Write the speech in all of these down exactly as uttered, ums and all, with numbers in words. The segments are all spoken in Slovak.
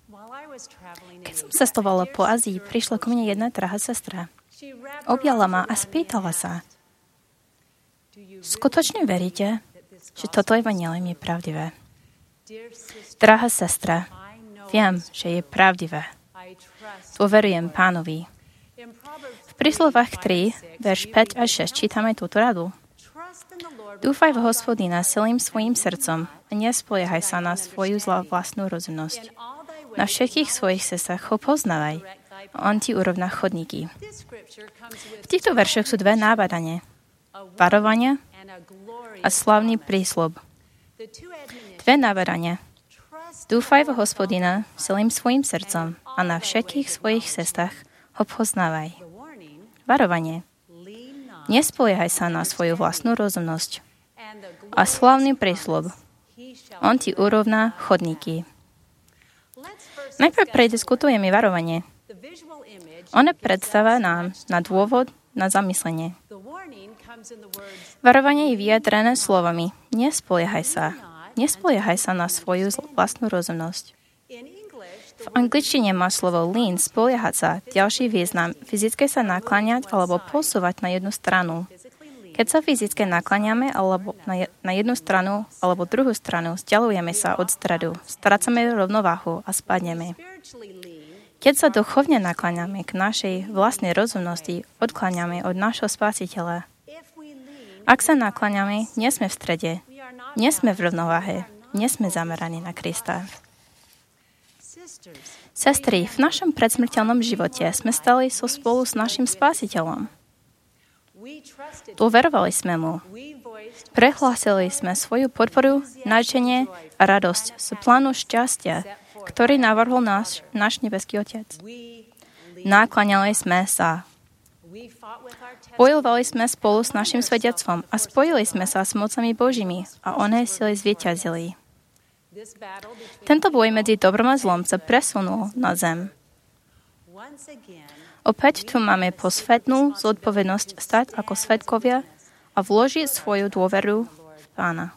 Keď som cestovala po Ázii, prišla ku mne jedna drahá sestra. Objala ma a spýtala sa: skutočne veríte, že toto evanjelium je pravdivé? Drahá sestra, viem, že je pravdivé. Dôverujem Pánovi. V príslovách tri, verš päť až šesť čítame túto radu. Dúfaj v Hospodina celým svojím srdcom a nespoliehaj sa na svoju zlá vlastnú rozumnosť. Na všetkých svojich cestách ho poznávaj a on ti urovná chodníky. V týchto veršoch sú dve nábadanie. Varovanie a slavný prísľub. Dve nábadania. Dúfaj v Hospodina celým svojím srdcom a na všetkých svojich cestách ho poznávaj. Varovanie. Nespoliehaj sa na svoju vlastnú rozumnosť. A slavný prísľub. On ti urovná chodníky. Najprv prediskutujeme varovanie. Ono predstavá nám na dôvod na zamyslenie. Varovanie je vyjadrené slovami: nespoliehaj sa. Nespoliehaj sa na svoju vlastnú rozumnosť. V angličtine má slovo lean, spoliehať sa, ďalší význam, fyzicky sa nakláňať alebo posúvať na jednu stranu. Keď sa fyzicky nakláňame alebo na jednu stranu alebo druhú stranu, vzdialujeme sa od stredu, strácame rovnováhu a spadneme. Keď sa duchovne nakláňame k našej vlastnej rozumnosti, odkláňame od našho Spasiteľa. Ak sa nakláňame, nie sme v strede, nie sme v rovnováhe, nie sme zameraní na Krista. Sestry, v našom predsmrteľnom živote sme stali so spolu s našim Spasiteľom. Dôverovali sme mu. Prehlásili sme svoju podporu, nadšenie a radosť z plánu šťastia, ktorý navrhol náš, náš nebeský Otec. Nakláňali sme sa. Bojovali sme spolu s našim svedectvom a spojili sme sa s mocami Božími a oné sily zvíťazili. Tento boj medzi dobrom a zlom sa presunul na zem. Opäť tu máme posvetnú zodpovednosť stať ako svedkovia a vložiť svoju dôveru v Pána.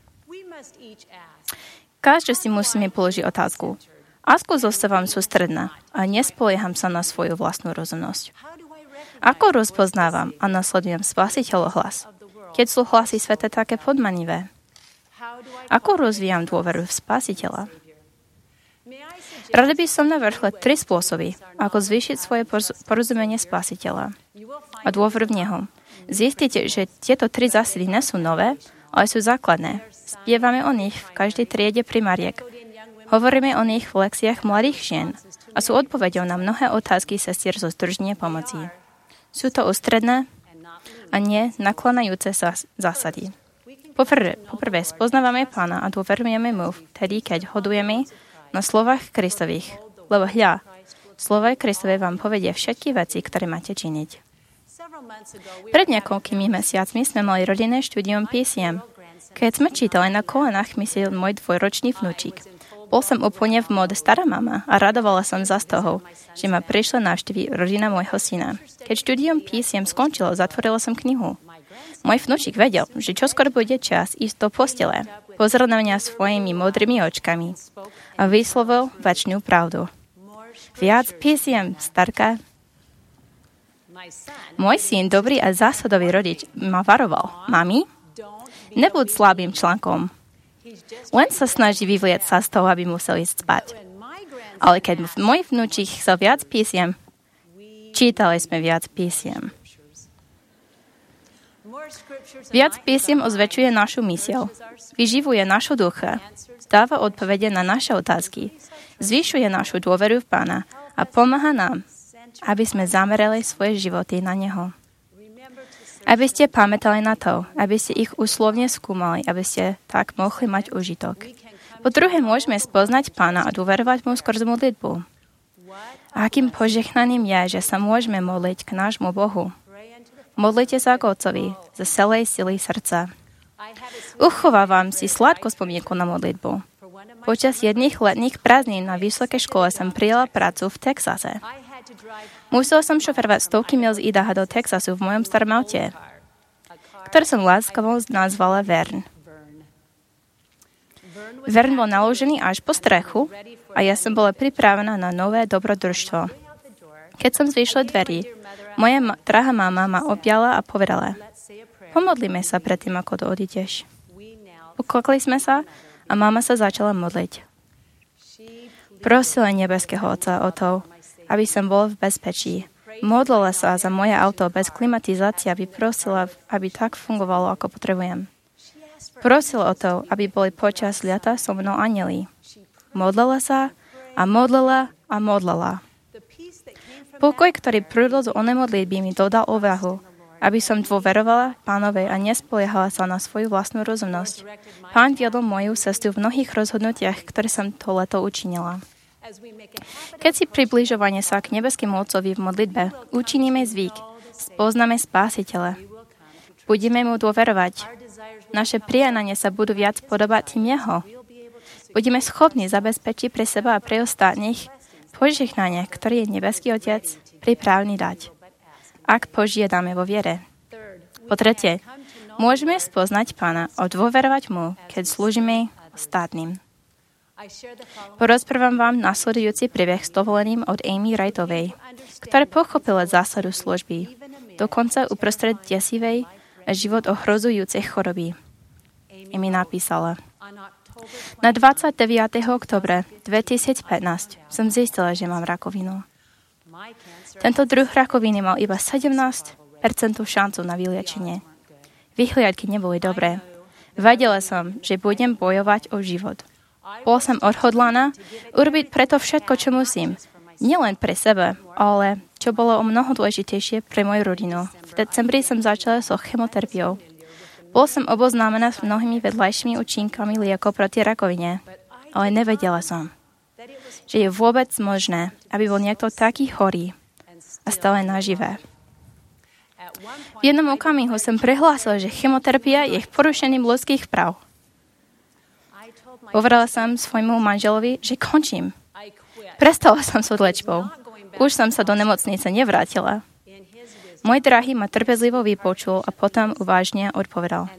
Každý si musíme položiť otázku. Ako zostávam sústredná a nespolieham sa na svoju vlastnú rozumnosť? Ako rozpoznávam a nasledujem Spasiteľov hlas, keď sú hlasy sveta také podmanivé? Ako rozvíjam dôveru v Spasiteľa? Rada by som navrhla tri spôsoby, ako zvýšiť svoje porozumenie Spasiteľa a dôveru v Neho. Zistíte, že tieto tri zásady nie sú nové, ale sú základné. Spievame o nich v každej triede primáriek. Hovoríme o nich v lekciách mladých žien a sú odpoveďou na mnohé otázky sestier zo združenia pomoci. Sú to ústredné a nie naklonajúce sa zásady. Poprvé, poprvé spoznávame Pána a dôverujeme mu vtedy, keď hodujeme na slovách Kristových, lebo hľa, slova Kristové vám povedia všetky veci, ktoré máte činiť. Pred niekoľkými mesiacmi sme mali rodinné štúdium písiem. Keď sme čítali na kolenách, myslel môj dvojročný vnúčik. Bol som úplne v móde stará mama a radovala som za z toho, že ma prišla navštíviť rodina môjho syna. Keď štúdium písiem skončilo, zatvorila som knihu. Môj vnúčik vedel, že čoskoro bude čas ísť do postele. Pozrel na mňa svojimi modrými očkami a vyslovil večnú pravdu. Viac písiem, starka. Môj syn, dobrý a zásadový rodič, ma varoval. Mami, nebuď slabým článkom. Len sa snaží vyvlieť sa z toho, aby musel ísť spať. Ale keď môj vnúčik chcel viac písiem, čítali sme viac písiem. Viac písiem ozväčšuje našu myseľ, vyživuje našu ducha, dáva odpovede na naše otázky, zvyšuje našu dôveru v Pána a pomáha nám, aby sme zamerali svoje životy na Neho. Aby ste pamätali na to, aby ste ich úslovne skúmali, aby ste tak mohli mať užitok. Po druhé, môžeme spoznať Pána a dôverovať mu skrze modlitbu. A akým požehnaním je, že sa môžeme modliť k nášmu Bohu. Modlite sa k Otcovi za celej sily srdca. Uchovávam si sladkú spomienku na modlitbu. Počas jedných letných prázdnin na vysokej škole som prijala prácu v Texase. Musel som šoferovať stovky mil z Idaha do Texasu v mojom starom aute, ktoré som láskavo nazvala Vern. Vern bol naložený až po strechu a ja som bola pripravená na nové dobrodružstvo. Keď som zvyšla dverí, moja ma- drahá mama ma objala a povedala: pomodlíme sa predtým, ako to odídeš. Uklakli sme sa a mama sa začala modliť. Prosila nebeského Otca o to, aby som bol v bezpečí. Modlila sa za moje auto bez klimatizácie, aby prosila, aby tak fungovalo, ako potrebujem. Prosila o to, aby boli počas liata so mnou anjeli. Modlila sa a modlila a modlila. Pokoj, ktorý prúdol z onej modlitby, mi dodal ovahu, aby som dôverovala Pánovi a nespoliehala sa na svoju vlastnú rozumnosť. Pán viedol moju cestu v mnohých rozhodnutiach, ktoré som to leto učinila. Keď si približovanie sa k nebeskému Otcovi v modlitbe učiníme zvyk, spoznáme Spásiteľa. Budeme mu dôverovať. Naše prijanania sa budú viac podobať tým jeho. Budeme schopní zabezpečiť pre seba a pre ostatných požehnanie, ktoré je nebeský Otec pripravný dať, ak požiadame vo viere. Po tretie, môžeme spoznať Pána a dôverovať mu, keď slúžime ostatným. Porozprávam vám nasledujúci príbeh s dovolením od Amy Wrightovej, ktorá pochopila zásadu služby, dokonca uprostred desivej a život ohrozujúcej choroby. Amy napísala: na dvadsiateho deviateho októbra dvetisícpätnásť som zistila, že mám rakovinu. Tento druh rakoviny mal iba sedemnásť percent šancu na vyliečenie. Vyhliadky neboli dobré. Vedela som, že budem bojovať o život. Bol som odhodlaná urobiť preto všetko, čo musím. Nielen pre seba, ale čo bolo o mnoho dôležitejšie pre moju rodinu. V decembri som začala so chemoterapiou. Bol som oboznámená s mnohými vedľajšími účinkami liekov proti rakovine, ale nevedela som, že je vôbec možné, aby bol niekto taký chorý a stále naživé. V jednom okamihu som prehlásila, že chemoterapia je porušením ľudských práv. Povedala som svojmu manželovi, že končím. Prestala som s liečbou. Už som sa do nemocnice nevrátila. Môj drahý ma trpezlivo vypočul a potom uvážne odpovedal: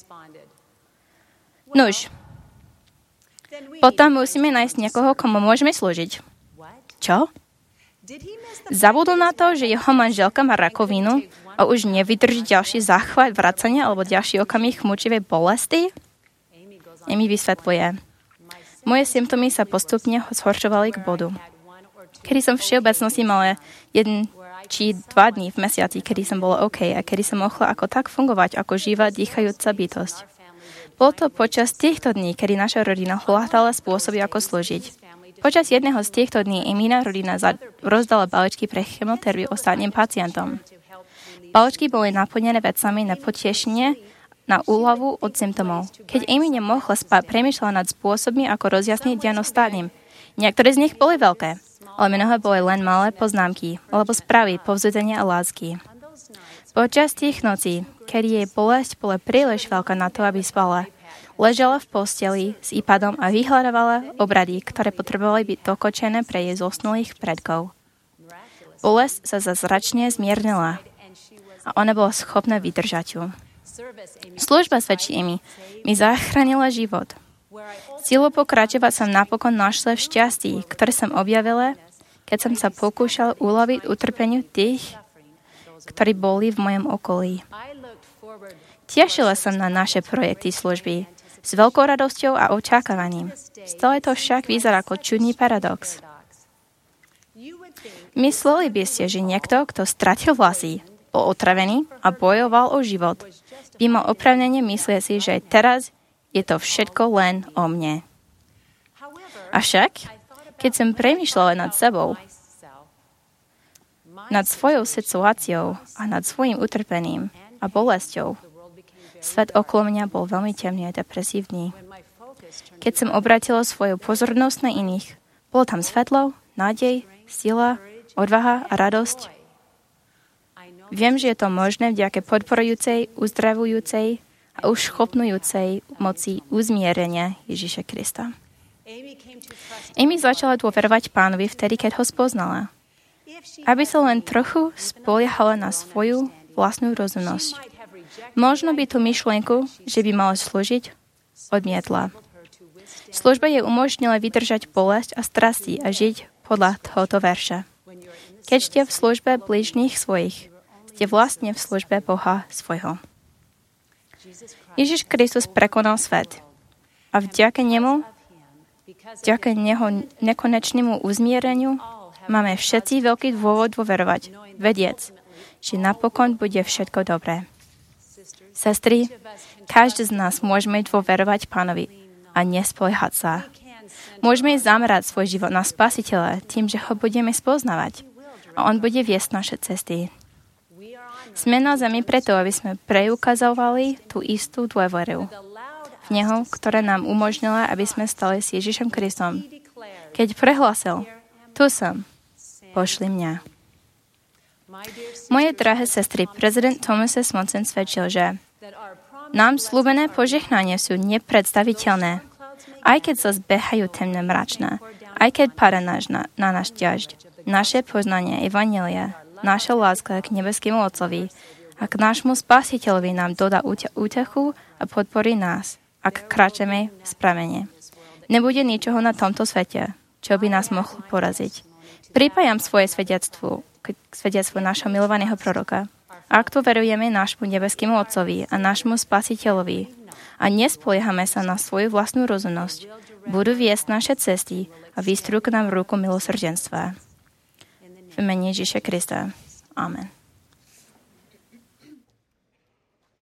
Nuž, potom musíme nájsť niekoho, komu môžeme slúžiť. Čo? Zabudol na to, že jeho manželka má rakovinu a už nevydrží ďalší záchvat vracania alebo ďalší okamih mučivej bolesti? Amy vysvetľuje: moje symptómy sa postupne zhoršovali k bodu, kedy som v všeobecnosti mala jeden či dva dní v mesiaci, kedy som bola OK a kedy som mohla ako tak fungovať ako živá, dýchajúca bytosť. Bolo to počas týchto dní, kedy naša rodina hľadala spôsoby, ako slúžiť. Počas jedného z týchto dní Amyna rodina rozdala balíčky pre chemoterapiu ostatným pacientom. Balíčky boli naplnené vecami na potešenie, na úľavu od symptómov. Keď Amy nemohla spať, premýšľala nad spôsobmi, ako rozjasniť deň ostatným. Niektoré z nich boli veľké, ale mnohé boli len malé poznámky, alebo správy, povzbudenia a lásky. Počas tých nocí, kedy jej bolesť bola príliš veľká na to, aby spala, ležala v posteli s iPadom a vyhľadávala obrady, ktoré potrebovali byť dokočené pre jej zosnulých predkov. Bolesť sa zázračne zmiernila a ona bola schopná vydržať ju. Služba, svedčí Amy, mi zachránila život. Sílu pokračovať som napokon našla v šťastí, ktoré som objavila, keď som sa pokúšal uľaviť utrpeniu tých, ktorí boli v mojom okolí. Tešila som na naše projekty služby s veľkou radosťou a očakávaním. Stále to však vyzerá ako čudný paradox. Mysleli by ste, že niekto, kto stratil vlasy, bol otravený a bojoval o život, by mal oprávnene myslieť si, že teraz je to všetko len o mne. Avšak, keď som premýšľala nad sebou, nad svojou situáciou a nad svojim utrpením a bolesťou, svet okolo mňa bol veľmi temný a depresívny. Keď som obratila svoju pozornosť na iných, bolo tam svetlo, nádej, sila, odvaha a radosť. Viem, že je to možné vďaka podporujúcej, uzdravujúcej a uschopňujúcej moci uzmierenia Ježiša Krista. Amy začala dôverovať Pánovi vtedy, keď ho spoznala. Aby sa len trochu spoliehala na svoju vlastnú rozumnosť. Možno by tú myšlienku, že by mala slúžiť, odmietla. Služba je umožnila vydržať bolesť a strasti a žiť podľa tohoto verša. Keď ste v službe blížnych svojich, ste vlastne v službe Boha svojho. Ježiš Kristus prekonal svet a vďaka nemu, vďaka neho nekonečnému uzmiereniu, máme všetci veľký dôvod dôverovať, vediec, že napokon bude všetko dobré. Sestry, každý z nás môžeme dôverovať Pánovi a nespoliehať sa. Môžeme zamerať svoj život na Spasiteľa tým, že ho budeme spoznávať a on bude viesť naše cesty. Sme na zemi preto, aby sme preukazovali tú istú dôveru v Neho, ktorá nám umožnila, aby sme stali s Ježišom Kristom. Keď prehlásil, tu som, pošli mňa. Moje drahé sestry, prezident Thomas S. Monson svedčil, že nám slúbené požehnania sú nepredstaviteľné, aj keď sa zbehajú temné mračná, aj keď padá na, na náš ťažď. Naše poznanie Evanjelia, naša láska k nebeskému Otcovi a k nášmu Spasiteľovi nám dodá útechu a podporí nás, ak kráčame správne. Nebude ničoho na tomto svete, čo by nás mohlo poraziť. Pripájam svoje svedectvo k svedectvu našho milovaného proroka. Ak to verujeme nášmu nebeskému Otcovi a nášmu Spasiteľovi a nespoliehame sa na svoju vlastnú rozumnosť, budú viesť naše cesty a vystrú k nám ruku milosrdenstva. V mene Ježiša Krista. Amen.